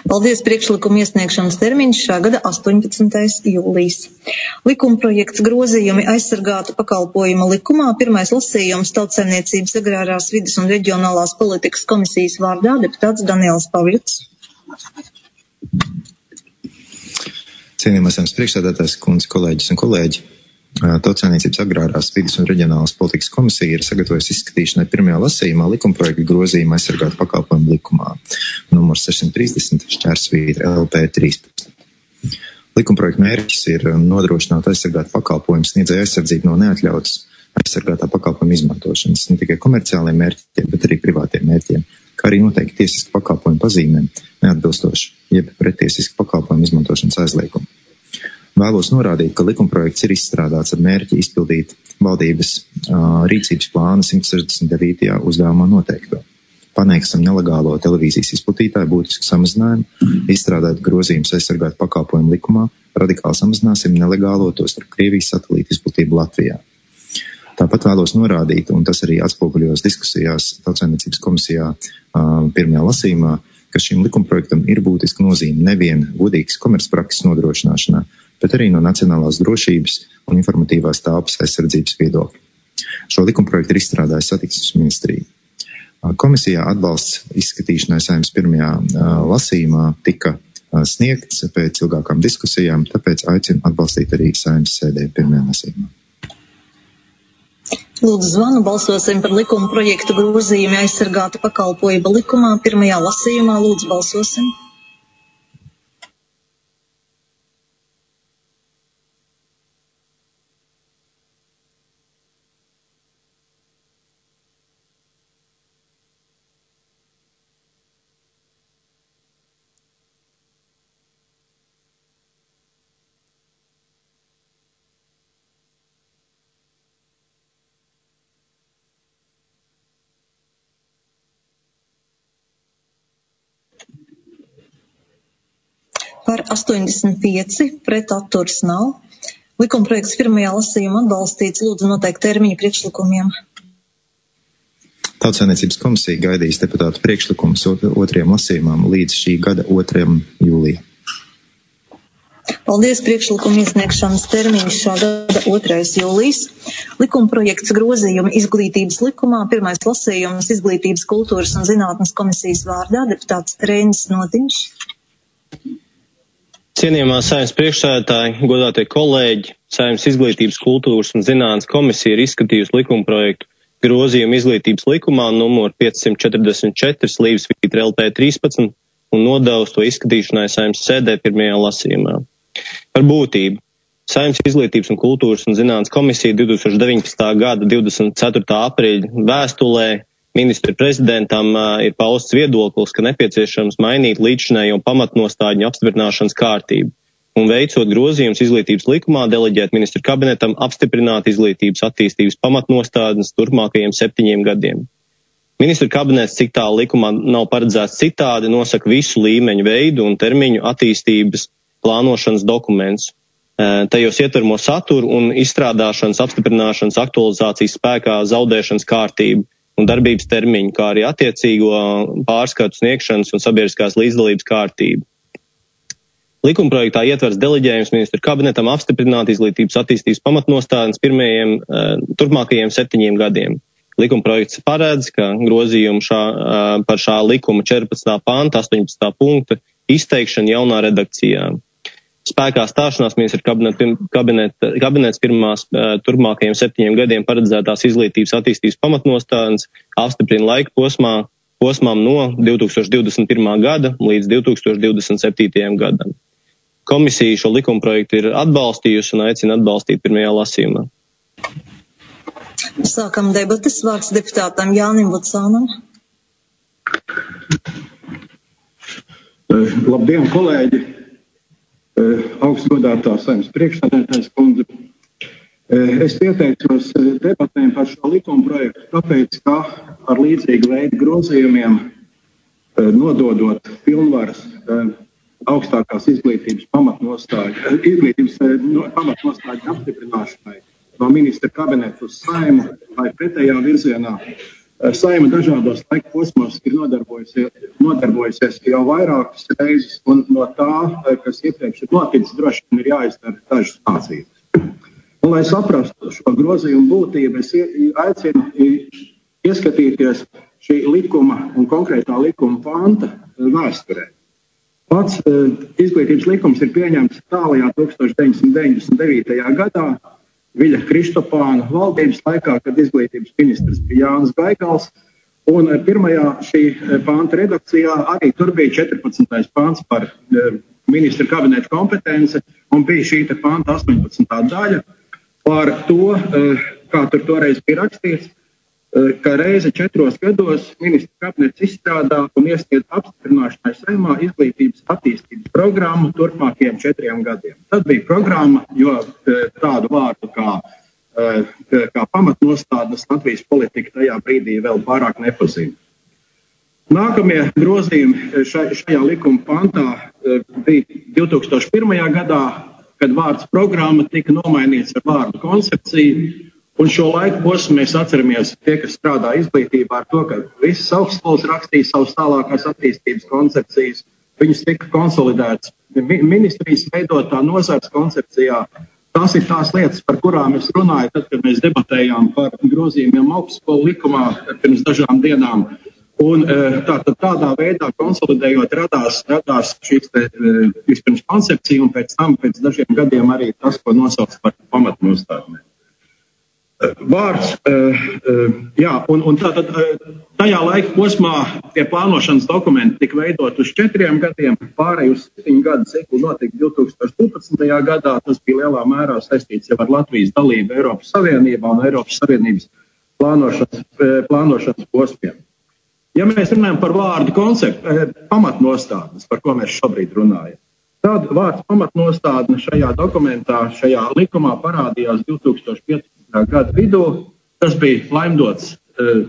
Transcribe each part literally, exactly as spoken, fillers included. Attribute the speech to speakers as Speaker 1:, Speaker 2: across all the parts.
Speaker 1: Paldies, priekšlikuma iesniegšanas termiņš šā gada astoņpadsmitais jūlijas. Likumprojekts grozījumi aizsargātu pakalpojumu likumā. Pirmais lasījums Tautsaimniecības agrārās vides un reģionālās politikas komisijas vārdā deputāts Daniels Pavļuts.
Speaker 2: Cienījamais Saeimas priekšsēdētājs, kundze, kolēģis un kolēģi. Tautsaimniecības agrārās vides un reģionālās politikas komisija ir sagatavojusi izskatīšanai pirmajā lasījumā likumprojektu grozījumu aizsargātu pakalpojumu likumā, numurs sešsimt trīsdesmit šķērsvītra L P trīspadsmit. Likumprojekta mērķis ir nodrošināt aizsargāt pakalpojumu sniedzēju aizsardzību no neatļautas aizsargātā pakalpojuma izmantošanas, ne tikai komerciāliem mērķiem, bet arī privātiem mērķiem, kā arī noteikti tiesiski pakalpojumu pazīmēm, neatbilstoši, jeb pretiesiski pakalpojumu izmantošanas aizliegumu. Vēlos norādīt, ka likumprojekts ir izstrādāts ar mērķi izpildīt valdības uh, rīcības plāna simt sešdesmit devītajā uzdevumā noteikto. Paneigsim nelegālo televīzijas izplatītāju būtisku samazinājumu, izstrādāt grozījumus aizsargāt pakalpojumu likumā, radikāli samazināsim nelegālo to starp Krievijas satelītu izplatību Latvijā. Tāpat vēlos norādīt, un tas arī atspoguļos diskusijās Tautsaimniecības komisijā uh, pirmajā lasījumā, ka šim likumprojektam ir būtiska nozīme nevien godīgas komercprakses nodrošināšanā, bet arī no nacionālās drošības un informatīvās telpas aizsardzības viedokļa. Šo likumprojektu ir izstrādājusi satiksmes ministrija. Komisijā atbalsts izskatīšanai Saeimas pirmajā lasījumā tika sniegts pēc ilgākām diskusijām, tāpēc aicinu atbalstīt arī Saeimas sēdē pirmajā lasījumā.
Speaker 1: Lūdzu zvanu, balsosim par likuma projektu grozījumu aizsargātu pakalpojumu likumā. Pirmajā lasījumā lūdzu balsosim. Par astoņdesmit pieci, pret atturs nav. Likumprojekts pirmajā lasījumā atbalstīts, lūdzu noteikt termiņu priekšlikumiem.
Speaker 2: Tautsaimniecības komisija gaidīs deputātu priekšlikumus otrajam lasījumam līdz šī gada otrajam jūlijam.
Speaker 1: Paldies, priekšlikuma iesniegšanas termiņš šā gada otrais jūlijas. Likumprojekts grozījumi izglītības likumā. Pirmais lasījums Izglītības, kultūras un zinātnes komisijas vārdā deputāts Reinis Notiņš.
Speaker 3: Cienījamā Saeimas priekšsēdētāji, godātie kolēģi, Saeimas Izglītības, kultūras un zinātnes komisija ir izskatījusi likumprojektu grozījumu izglītības likumā numur piecsimt četrdesmit četri šķērsvītra L P trīspadsmit un nodevusi to izskatīšanai Saeimas sēdē pirmajā lasījumā. Par būtību. Saeimas Izglītības un kultūras un zinātnes komisija divtūkstoš deviņpadsmitā gada divdesmit ceturtā aprīļa vēstulē ministra prezidentam uh, ir pausts viedoklis, ka nepieciešams mainīt līdzšinējo pamatnostāļu apstiprināšanas kārtību un veicot grozījumus izglītības likumā deleģēt ministra kabinetam apstiprināt izglītības attīstības pamatnostādnes turpmākajiem septiņiem gadiem. Ministra kabinets, cik tā likumā nav paredzēts citādi, nosaka visu līmeņu veidu un termiņu attīstības plānošanas dokumentus. Uh, tajos ietveramo saturu un izstrādāšanas, apstiprināšanas, aktualizācijas spēkā zaudēšanas kārtību un darbības termiņu, kā arī attiecīgo pārskatu sniegšanas un sabiedriskās līdzdalības kārtību. Likumprojektā ietvers deleģējums ministra kabinetam apstiprināt izglītības attīstības pamatnostādnes pirmajiem, uh, turpmākajiem septiņiem gadiem. Likumprojekts paredz, ka grozījumu šā, uh, par šā likuma četrpadsmitā panta astoņpadsmitā punkta izteikšana jaunā redakcijā. Spēkā stāšanās ministra kabineta, kabineta, kabinets pirmās uh, turpmākajiem septiņiem gadiem paredzētās izglītības attīstības pamatnostādnes apstiprina laika posmā, posmām no divtūkstoš divdesmit pirmā gada līdz divtūkstoš divdesmit septītajam gadam. Komisija šo likumprojektu ir atbalstījusi un aicina atbalstīt pirmajā lasījumā.
Speaker 1: Sākam debates. Vārds deputātam Jānim Vucānam.
Speaker 4: Labdien, kolēģi! Augstgodātā Saeimas priekšsēdētājas kundze. Es pieteicos debatēm par šo likumprojektu, tāpēc, ka ar līdzīgu veidu grozījumiem nododot pilnvaras augstākās izglītības pamatnostāļu, izglītības pamatnostāļu apstiprināšanai no ministra kabineta uz Saimu vai pretējā virzienā, Saima dažādos laika posmos ir nodarbojusies, nodarbojusies jau vairākas reizes, un no tā, kas iepriekš ir noticis, droši vien ir jāizdara dažas mācības. Un, lai saprastu šo grozījumu būtību, es aicinu ieskatīties šī likuma un konkrētā likuma panta vēsturē. Pats izglītības likums ir pieņemts tālajā tuksstoš deviņsimt deviņdesmit devītajā gadā, Viļa Kristopāna valdības laikā, kad izglītības ministrs bija Jānis Gaigals, un pirmajā šī panta redakcijā arī tur bija četrpadsmitais pants par ministra kabineta kompetenci, un bija šī te panta astoņpadsmitā daļa par to, kā tur toreiz bija rakstīts, ka reizi četros gados ministra kabinets izstrādā un iesniedz apstiprināšanai Saeimā izglītības attīstības programmu turpmākajiem četriem gadiem. Tad bija programma, jo tādu vārdu kā, kā pamatnostādnes Latvijas politika tajā brīdī vēl pārāk nepazina. Nākamie grozījumi šajā likuma pantā bija divi tūkstoši pirmajā gadā, kad vārds programma tika nomainīts ar vārdu koncepcija. Un šo laiku posmu mēs atceramies tie, kas strādā izglītībā ar to, ka visas augstskolas rakstīja savas tālākās attīstības koncepcijas, viņas tika konsolidētas ministrijas veidotā nozars koncepcijā. Tās ir tās lietas, par kurām es runāju, tad, kad mēs debatējām par grozījumiem augstskolu likumā pirms dažām dienām. Un tātad tādā veidā konsolidējot radās, radās šīs te, vispirms koncepcija un pēc tam pēc dažiem gadiem arī tas, ko nosauc par pamatnostādnēm. Vārds, jā, un, un tātad tajā laika posmā tie plānošanas dokumenti tika veidot uz četriem gadiem, pārēj uz septiņu gadu ciklu notika divi tūkstoši divpadsmitajā gadā, tas bija lielā mērā saistīts jau ar Latvijas dalību Eiropas Savienībā un Eiropas Savienības plānošanas, plānošanas posmiem. Ja mēs runājam par vārdu konceptu, pamatnostādnes, par ko mēs šobrīd runājam, tad vārds pamatnostādne šajā dokumentā, šajā likumā parādījās divi tūkstoši piecpadsmitā gada vidū. Tas bija laimdots, uh,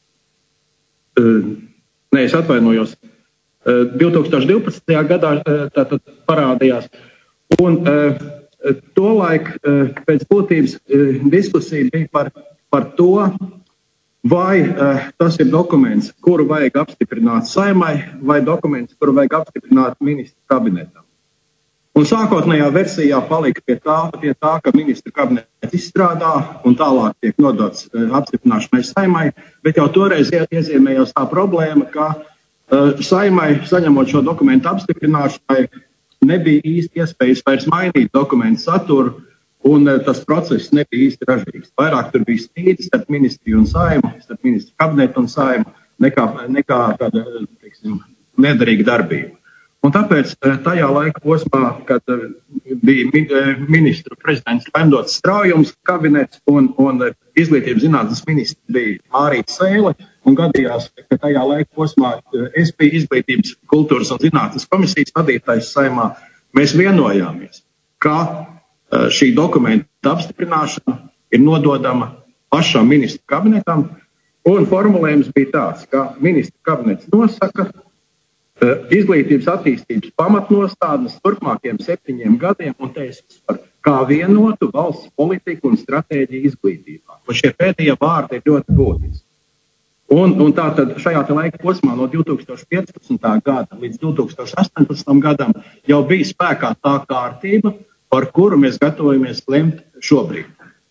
Speaker 4: uh, ne, es atvainojos, uh, divi tūkstoši divpadsmitajā gadā uh, tātad parādījās. Un uh, tolaik uh, pēc būtības uh, diskusija bija par, par to, vai uh, tas ir dokuments, kuru vajag apstiprināt Saeimai, vai dokuments, kuru vajag apstiprināt ministru kabinetam. Un sākotnējā versijā palika pie tā, pie tā, ka ministra kabinets izstrādā un tālāk tiek nodots uh, apstiprināšanai Saeimai, bet jau toreiz iezīmējās tā problēma, ka uh, Saeimai, saņemot šo dokumentu apstiprināšanai, nebija īsti iespējas vairs mainīt dokumentu saturu, un uh, tas process nebija īsti ražīgs. Vairāk tur bija strīds starp ministriju un Saeimu, starp ministru kabinetu un Saeimu, nekā, nekā tāda, teiksim, nederīga darbība. Un tāpēc tajā laika posmā, kad bija ministru prezidents Lemdots Straujums kabinets un, un izglītības zinātnes ministrs bija Mārīts Sēle, un gadījās, ka tajā laika posmā es biju izglītības kultūras un zinātnes komisijas vadītājs Saeimā, mēs vienojāmies, ka šī dokumenta apstiprināšana ir nododama pašam ministru kabinetam, un formulējums bija tāds, ka ministru kabinets nosaka izglītības attīstības pamatnostādnes turpmākiem septiņiem gadiem, un te es par kā vienotu valsts politiku un stratēģiju izglītībā. Un šie pēdējie vārdi ir ļoti būtiski. Un, un tātad šajā te laika posmā no divi tūkstoši piecpadsmitā gada līdz divi tūkstoši astoņpadsmitajam gadam jau bija spēkā tā kārtība, par kuru mēs gatavojamies lemt šobrīd.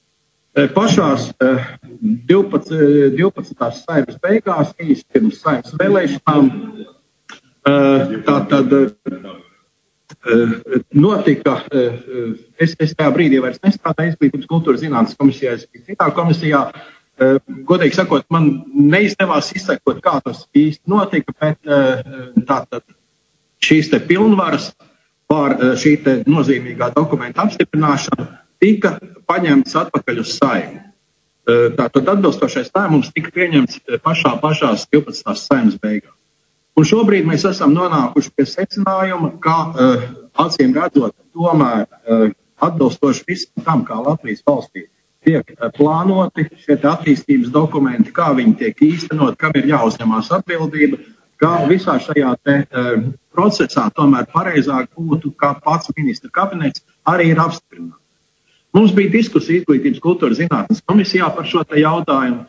Speaker 4: Pašās divpadsmitās Saeimas beigās, īsti pirms Saeimas vēlēšanām, tā tad notika, es, es tajā brīdī vairs nestrādāju izglītības kultūras zinātnes komisijā, es biju citā komisijā, godīgi sakot, man neizdevās izsekot, kā tas īsti notika, bet tā tad šīs te pilnvaras pār šī te nozīmīgā dokumenta apstiprināšanu tika paņemts atpakaļ uz Saeimu. Tātad atbilstošais lēmums tika pieņemts pašā pašās divpadsmitās Saeimas beigās. Un šobrīd mēs esam nonākuši pie secinājuma, ka uh, acīm redzot, tomēr uh, atbilstoši visam tam, kā Latvijas valstī tiek uh, plānoti šie attīstības dokumenti, kā viņi tiek īstenot, kam ir jāuzņemās atbildība, ka visā šajā te, uh, procesā tomēr pareizāk būtu, kā pats ministra kabinets arī ir apstiprināts. Mums bija diskusija izglītības kultūras zinātnes komisijā par šo te jautājumu.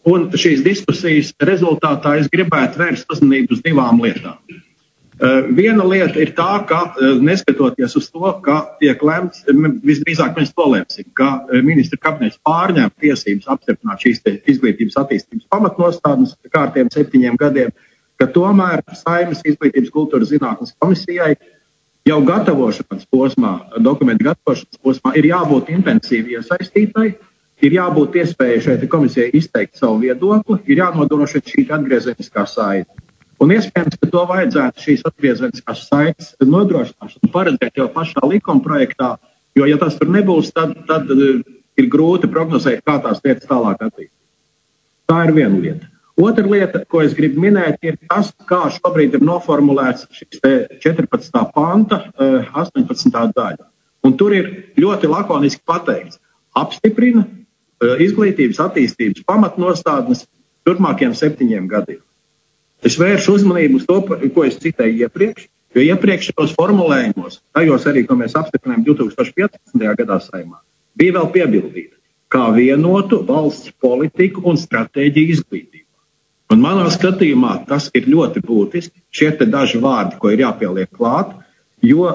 Speaker 4: Un šīs diskusijas rezultātā es gribētu vērst uzmanību uz divām lietām. Uh, viena lieta ir tā, ka uh, neskatoties uz to, ka tiek lemts, visdrīzāk mēs to lemsim, ka uh, ministra kabinets pārņem tiesības apstiprināt šīs izglītības attīstības pamatnostādnes kārtiem septiņiem gadiem, ka tomēr Saeimas izglītības kultūras zinātnes komisijai jau gatavošanas posmā, dokumentu gatavošanas posmā ir jābūt intensīvi iesaistītai, ir jābūt iespēja šeit komisijai izteikt savu viedokli, ir jānodrošina šī atgriezeniskā saite. Un iespējams, ka to vajadzētu šīs atgriezeniskās saites nodrošināšanu paredzēt jau pašā likuma projektā, jo, ja tas tur nebūs, tad, tad ir grūti prognozēt, kā tās lietas tālāk attīstīt. Tā ir viena lieta. Otra lieta, ko es gribu minēt, ir tas, kā šobrīd ir noformulēts šis četrpadsmitā panta astoņpadsmitā daļa. Un tur ir ļoti lakoniski pateikts, apstiprina izglītības attīstības pamatnostādnes turpmākajiem septiņiem gadiem. Es vēršu uzmanību uz to, ko es citēju iepriekš, jo iepriekšējos formulējumos, tajos arī, ko mēs apstiprinājām divi tūkstoši piecpadsmitajā gadā Saeimā, bija vēl piebildīta, kā vienotu valsts politiku un stratēģiju izglītībā. Un manā skatījumā tas ir ļoti būtiski, šie te daži vārdi, ko ir jāpieliek klāt, jo,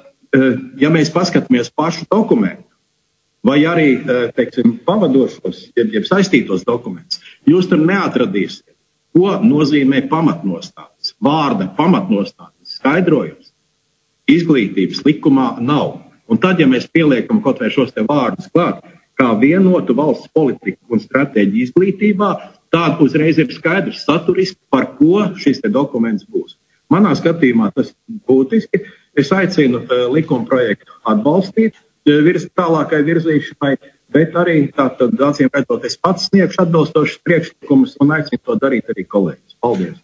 Speaker 4: ja mēs paskatāmies pašu dokumentu, vai arī, teiksim, pavadošos, jeb, jeb saistītos dokumentus, jūs tur neatradīsiet, ko nozīmē pamatnostādes. Vārda pamatnostādes skaidrojums izglītības likumā nav. Un tad, ja mēs pieliekam kaut vai šos te vārdus klāt, kā vienotu valsts politiku un stratēģiju izglītībā, tāda uzreiz ir skaidrs saturiski, par ko šis te dokuments būs. Manā skatījumā tas būtiski. Es aicinu uh, likuma projektu atbalstīt uh, virs tālākai virzīšanai, bet arī tātad acīm redzot, es pats sniegšu atbilstošas priekšlikumus un aicinu to darīt arī kolēģis. Paldies.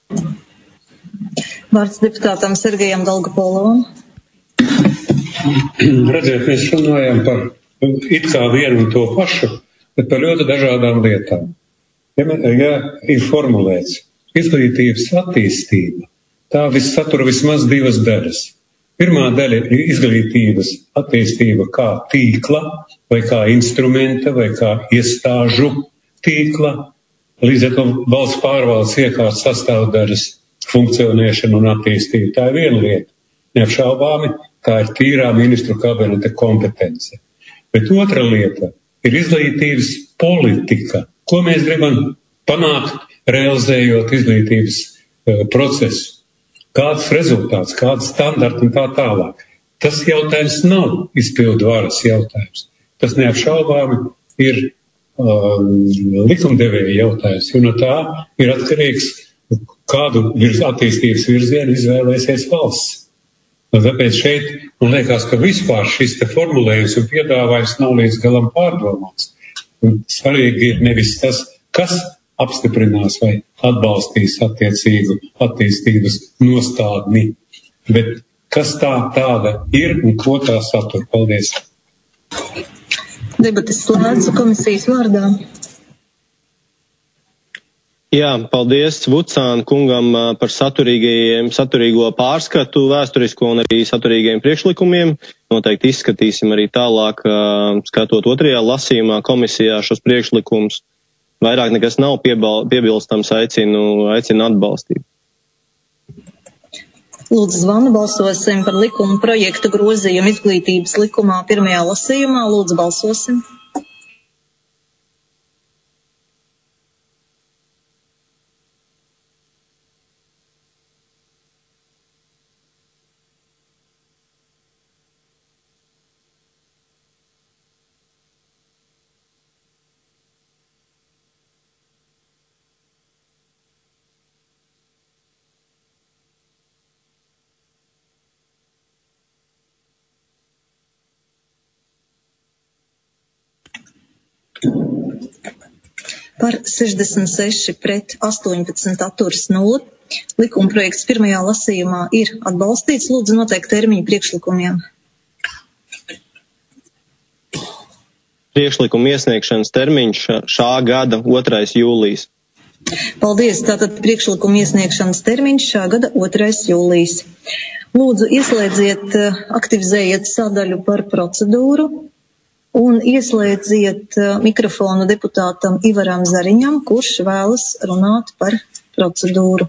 Speaker 1: Vārds deputātam Sergejam Dolgopolovam.
Speaker 5: Redziet, mēs runājam par it kā vienu un to pašu, bet par ļoti dažādām lietām. Ja, ja ir formulēts izglītības attīstība, tā viss satura vismaz divas daļas. Pirmā daļa ir izglītības attīstība kā tīkla, vai kā instrumenta, vai kā iestāžu tīkla, līdz ar to valsts pārvaldes iekārtas sastāvdaļas funkcionēšana un attīstība. Tā ir viena lieta. Neapšaubāmi, tā ir tīrā ministru kabineta kompetence. Bet otra lieta ir izglītības politika. Ko mēs gribam panākt, realizējot izglītības uh, procesu? Kāds rezultāts, kāds standarti un tā tālāk. Tas jautājums nav izpildu varas jautājums. Tas neapšaubāmi ir um, likumdevēja jautājums, jo no tā ir atkarīgs, kādu virz, attīstības virzienu izvēlēsies valsts. Un tāpēc šeit, man liekas, ka vispār šis te formulējums un piedāvājums nav līdz galam pārdomāts. Un svarīgi ir nevis tas, kas apstiprinās vai atbalstīs attiecīgu attīstības nostādni, bet kas tā tāda ir un ko tā satur. Paldies.
Speaker 1: Debates slēdzu komisijas vārdā.
Speaker 3: Jā, paldies Vucāna kungam par saturīgo pārskatu vēsturisko un arī saturīgiem priekšlikumiem. Noteikti izskatīsim arī tālāk, skatot otrajā lasījumā komisijā šos priekšlikumus. Vairāk nekas nav piebilstams, aicinu, aicinu atbalstīt.
Speaker 1: Lūdzu, zvanu balsosim par likuma projektu grozījumu izglītības likumā pirmajā lasījumā. Lūdzu, balsosim. Par sešdesmit seši pret astoņpadsmit atturas nulle. Likumprojekts pirmajā lasījumā ir atbalstīts. Lūdzu noteikt termiņu priekšlikumiem.
Speaker 3: Priekšlikuma iesniegšanas termiņš šā gada otrais jūlijas.
Speaker 1: Paldies. Tātad priekšlikuma iesniegšanas termiņš šā gada otrais jūlijas. Lūdzu, ieslēdziet, aktivizējiet sadaļu par procedūru. un ieslēdziet mikrofonu deputātam Ivaram Zariņam, kurš vēlas runāt par procedūru.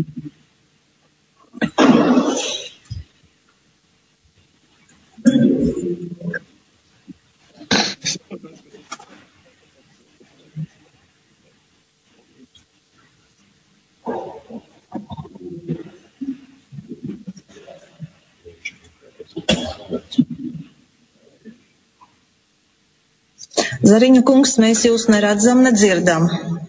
Speaker 1: Zariņa kungs, mēs jūs neredzam, nedzirdam.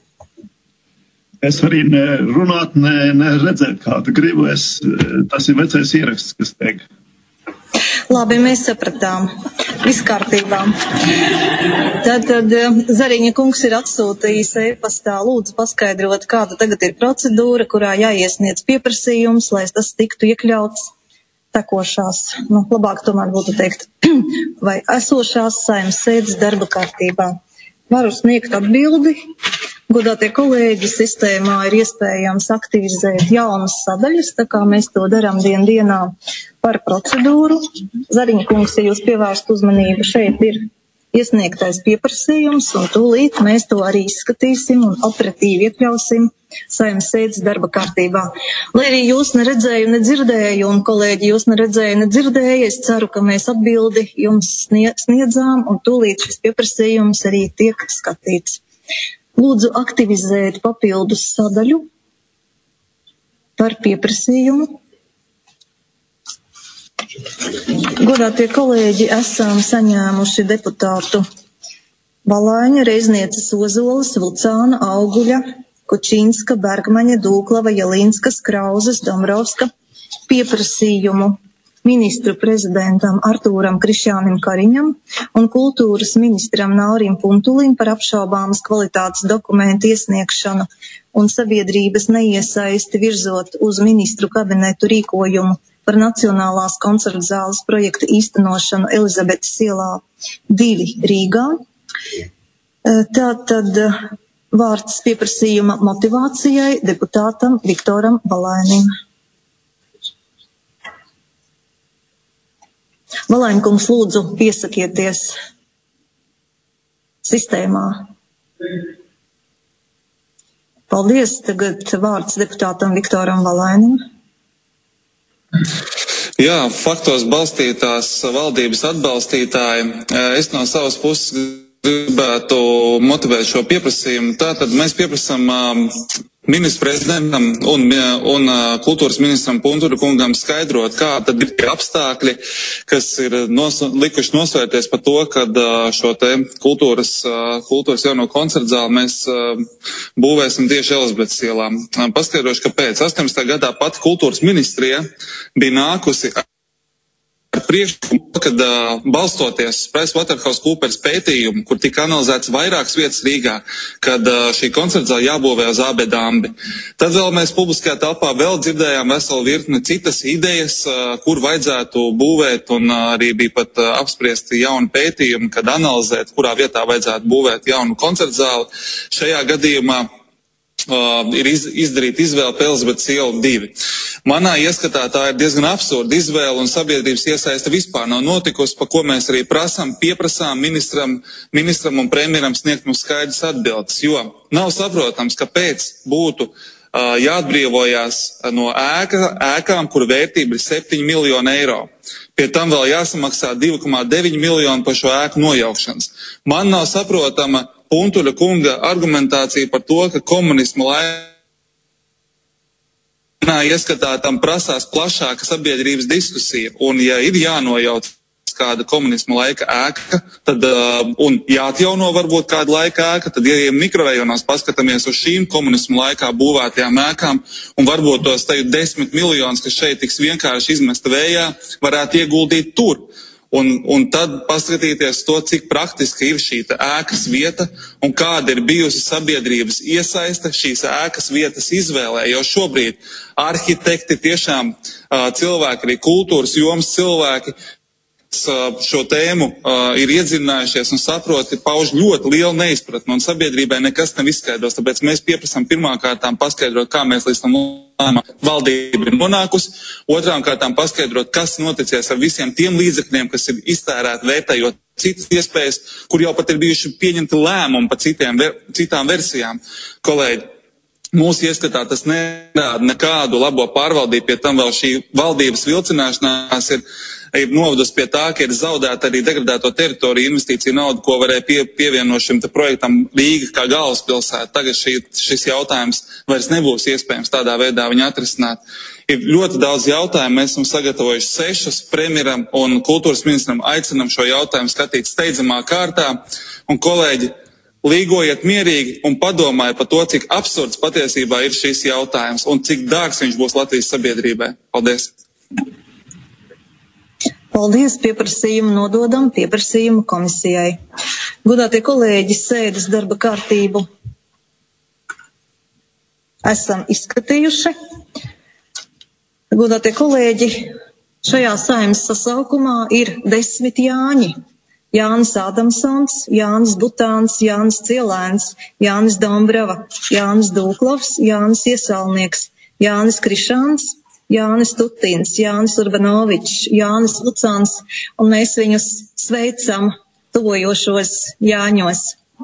Speaker 6: Es arī ne runāt, ne, ne redzēt kādu gribu. Es, tas ir vecais ieraksts, kas teik.
Speaker 1: Labi, mēs sapratām. Viss kārtībā. Tad, tad Zariņa kungs ir atsūtījis e-pastā, lūdzu paskaidrot, kāda tagad ir procedūra, kurā jāiesniedz pieprasījums, lai tas tiktu iekļauts tekošās, nu, labāk tomēr būtu teikt, vai esošās Saeimas sēdes darba kārtībā. Varu sniegt atbildi. Godātie kolēģi, sistēmā ir iespējams aktivizēt jaunas sadaļas, tā kā mēs to darām dien dienā par procedūru. Zariņa kungs, ja jūs pievērst uzmanību, šeit ir iesniegtais pieprasījums, un tūlīt mēs to arī izskatīsim un operatīvi iekļausim Saeimas sēdes darba kārtībā. Lai arī jūs neredzēju, nedzirdēju, un kolēģi jūs neredzēju, nedzirdēju, es ceru, ka mēs atbildi jums sniedzām, un tūlīt šis pieprasījums arī tiek skatīts. Lūdzu aktivizēt papildus sadaļu par pieprasījumu. Godātie kolēģi, esam saņēmuši deputātu Valaiņa, Reiznieces, Ozolas, Vucāna, Auguļa, Kučinska, Bergmaņa, Dūklava, Jelīnskas, Krauzes, Dombrovska pieprasījumu ministru prezidentam Artūram Krišjānim Kariņam un kultūras ministram Naurim Puntulim par apšaubāmas kvalitātes dokumentu iesniegšanu un sabiedrības neiesaisti virzot uz ministru kabinetu rīkojumu par Nacionālās koncertu zāles projekta īstenošanu Elizabetes ielā divi Rīgā. Tātad vārds pieprasījuma motivācijai deputātam Viktoram Valainim. Valaiņkungs, lūdzu, piesakieties sistēmā. Paldies. Tagad vārds deputātam Viktoram Valainim.
Speaker 7: Jā, faktos balstītās valdības atbalstītāji. Es no savas puses gribētu motivēt šo pieprasījumu. Tātad mēs pieprasām ministru prezidentam un, un kultūras ministram Punturu kungam skaidrot, kā tad ir tie apstākļi, kas ir nos, likuši nosvērties par to, kad šo te kultūras, kultūras jauno koncertu zāli mēs būvēsim tieši Elizabetes ielā. Paskaidrošu, kāpēc. astoņdesmitajā gadā pati kultūras ministrija bija nākusi ar priekšlikumu, kad uh, balstoties PricewaterhouseCoopers pētījumu, kur tika analizēts vairākas vietas Rīgā, kad uh, šī koncerta zāle jābūvē uz A B Dambi. Tad vēl mēs publiskajā telpā vēl dzirdējām veselu virkni citas idejas, uh, kur vajadzētu būvēt, un uh, arī bija pat uh, apspriesti jauni pētījumi, kad analizēt, kurā vietā vajadzētu būvēt jaunu koncerta zāli. Šajā gadījumā Uh, ir iz, izdarīta izvēle par Elizabetes ielu divi. Manā ieskatā tā ir diezgan absurda izvēle, un sabiedrības iesaiste vispār nav notikusi, pa ko mēs arī prasām, pieprasām ministram, ministram un premjeram sniegt mums skaidrs atbildes, jo nav saprotams, kāpēc būtu uh, jāatbrīvojās no ēka, ēkām, kur vērtība ir septiņi miljoni eiro. Pie tam vēl jāsamaksā divi komā deviņi miljoni par šo ēku nojaukšanas. Man nav saprotama Puntuļa kunga argumentācija par to, ka komunismu laikā ieskatā tam prasās plašāka sabiedrības diskusija, un ja ir jānojauc kāda komunismu laika ēka, tad, uh, un jāatjauno varbūt kāda laika ēka, tad, ja mikrorajonos paskatāmies uz šīm komunismu laikā būvētajām ēkām, un varbūt tos tagad desmit miljonus, kas šeit tiks vienkārši izmesta vējā, varētu ieguldīt tur. Un, un tad paskatīties to, cik praktiski ir šī ēkas vieta un kāda ir bijusi sabiedrības iesaiste šīs ēkas vietas izvēlē, jo šobrīd arhitekti tiešām uh, cilvēki, arī kultūras jomas cilvēki šo tēmu uh, ir iedzinājušies un saproti, pauž ļoti lielu neizpratni, un sabiedrībai nekas nav izskaidros, tāpēc mēs pieprasām pirmām kārtām paskaidrot, kā mēs līdz tam lēmumam valdība ir nonākusi, otrām kārtām paskaidrot, kas noticies ar visiem tiem līdzekļiem, kas ir iztērēti vērtējot citas iespējas, kur jau pat ir bijuši pieņemti lēmumi par citiem, citām versijām. Kolēģi, mūsu ieskatā tas nerāda nekādu labo pārvaldību, pie tam vēl šī valdības vilcināšanās ir ir novadusi pie tā, ka ir zaudēta arī degradēto teritoriju investīciju naudu, ko varēja pie, pievienot šim te projektam Rīga kā galvaspilsēta. Tagad šī, šis jautājums vairs nebūs iespējams tādā veidā viņu atrisināt. Ir ļoti daudz jautājumu, mēs esam sagatavojuši sešus premjeram un kultūras ministram aicinam šo jautājumu skatīt steidzamā kārtā. Un kolēģi, līgojiet mierīgi un padomājiet par to, cik absurds patiesībā ir šis jautājums un cik dārgs viņš būs Latvijas sabiedrībai. Paldies!
Speaker 1: Paldies, pieprasījumu nododam pieprasījumu komisijai. Godātie kolēģi, sēdes darba kārtību esam izskatījuši. Godātie kolēģi, šajā Saeimas sasaukumā ir desmit Jāņi. Jānis Ādamsons, Jānis Butāns, Jānis Cielēns, Jānis Dombrava, Jānis Dūklavs, Jānis Iesalnieks, Jānis Krišāns, Jānis Tutins, Jānis Urbanovičs, Jānis Lucāns, un mēs viņus sveicam tuvojošos Jāņos.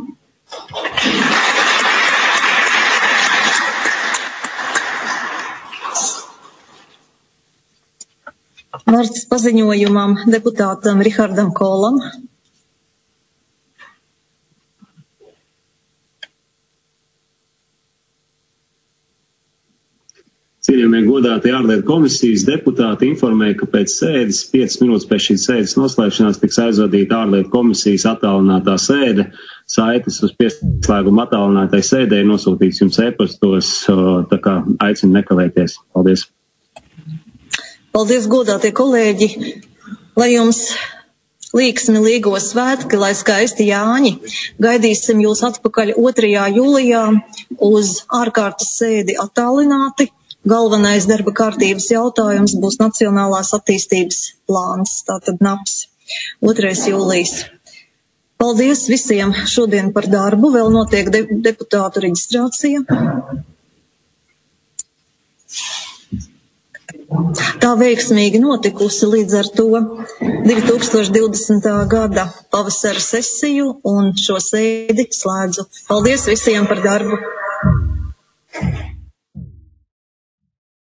Speaker 1: Vārds paziņojumam deputātam Rihardam Kolam.
Speaker 8: Cienījamie godātie ārlietu komisijas deputāti informēja, ka pēc sēdes, piecas minūtes pēc šīs sēdes noslēgšanās, tiks aizvadīta ārlietu komisijas attālinātā sēde. Saites uz pieslēgumu attālinātai sēdē ir nosūtīts jums e-pastos, tā kā aicinu nekavēties. Paldies.
Speaker 1: Paldies, godātie kolēģi, lai jums līksmi līgo svētki, lai skaisti Jāņi. Gaidīsim jūs atpakaļ otrajā jūlijā uz ārkārtas sēdi attālināti. Galvenais darba kārtības jautājums būs Nacionālās attīstības plāns, tātad NAPS, otrais jūlijas. Paldies visiem šodien par darbu, vēl notiek de deputātu reģistrācija. Tā veiksmīgi notikusi līdz ar to divi tūkstoši divdesmitā gada pavasara sesiju un šo sēdi slēdzu. Paldies visiem par darbu!